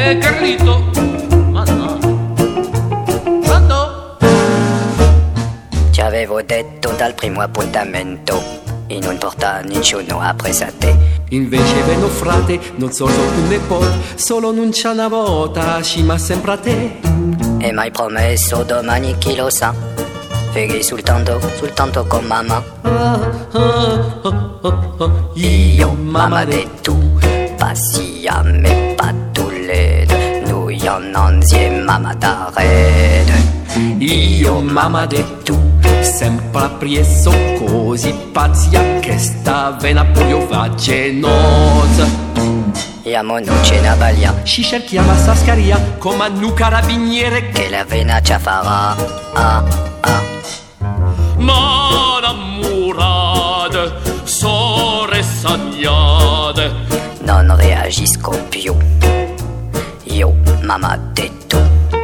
Carlito, ma no. Pronto? Ti avevo detto dal primo appuntamento e non porta nessuno a te. Invece veno frate, non sono un nepote, solo non c'è una volta, scima sempre a te. E m'hai promesso domani chi lo sa, fighi soltanto con mamma. Io, mamma de tu, passi a me patuled, noi non siamo mamma da red. Io, mamma de tu, sempre appresso così pazzia che sta vena pure vagenosa. Iamo non ce ne baglia, Ci cerchiamo a Sascaria come a nu carabiniere che la vena ci farà. Ma innamorate, sore sagnate. Non reagisco più, io, mamma de tu.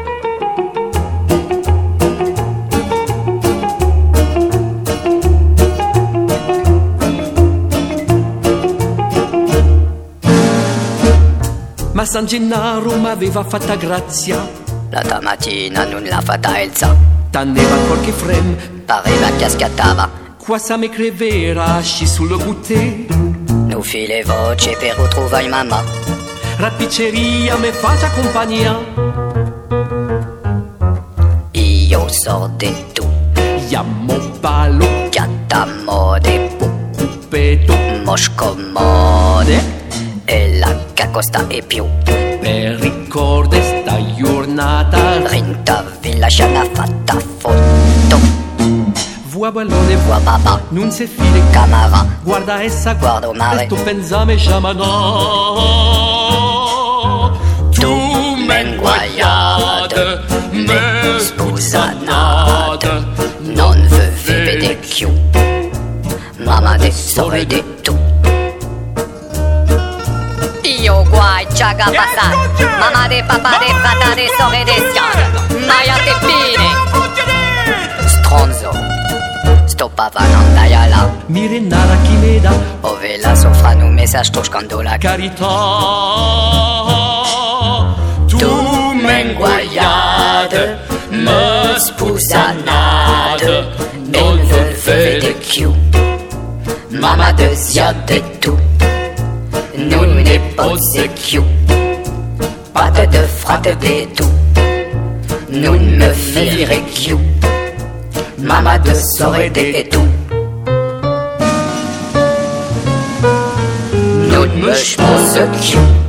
Ma San Gennaro m'aveva fatta grazia, La tua mattina non l'ha fatta Elsa, tanneva qualche frem, pareva che schiattava. qua sa me crevera, sci sul goûter. Nu file voce per ritrovare mamma. Rappiceria me faccia compagnia. Io so de tu, Iammo ballo, chiattamode, cupeto, moscomode, e la cacosta e più. per ricordare sta giornata. Rinta villa c'ha fatta foto, Vuoi ballone, tua papà, non si file, camara, guarda essa, guardo mare. e tu pensami sciamano. Tu m'hai inguaiate, me Sposannate, non vede più, mamma de sore de tu. Io guai ciaga passare, mamma de papà de frata de sore de schiave, maia te fine. Stronzo, sto papà non dai là, mi renara chi me dà ove la sofra nu messaggio sto scandola. carità. Tu m'hai inguaiate, me Spusannate, non vede più, mamma de zia de tu. Non ne posso più, patte de frate de tu. Non me fire più, mamma de sore de tu. Non me sposo più.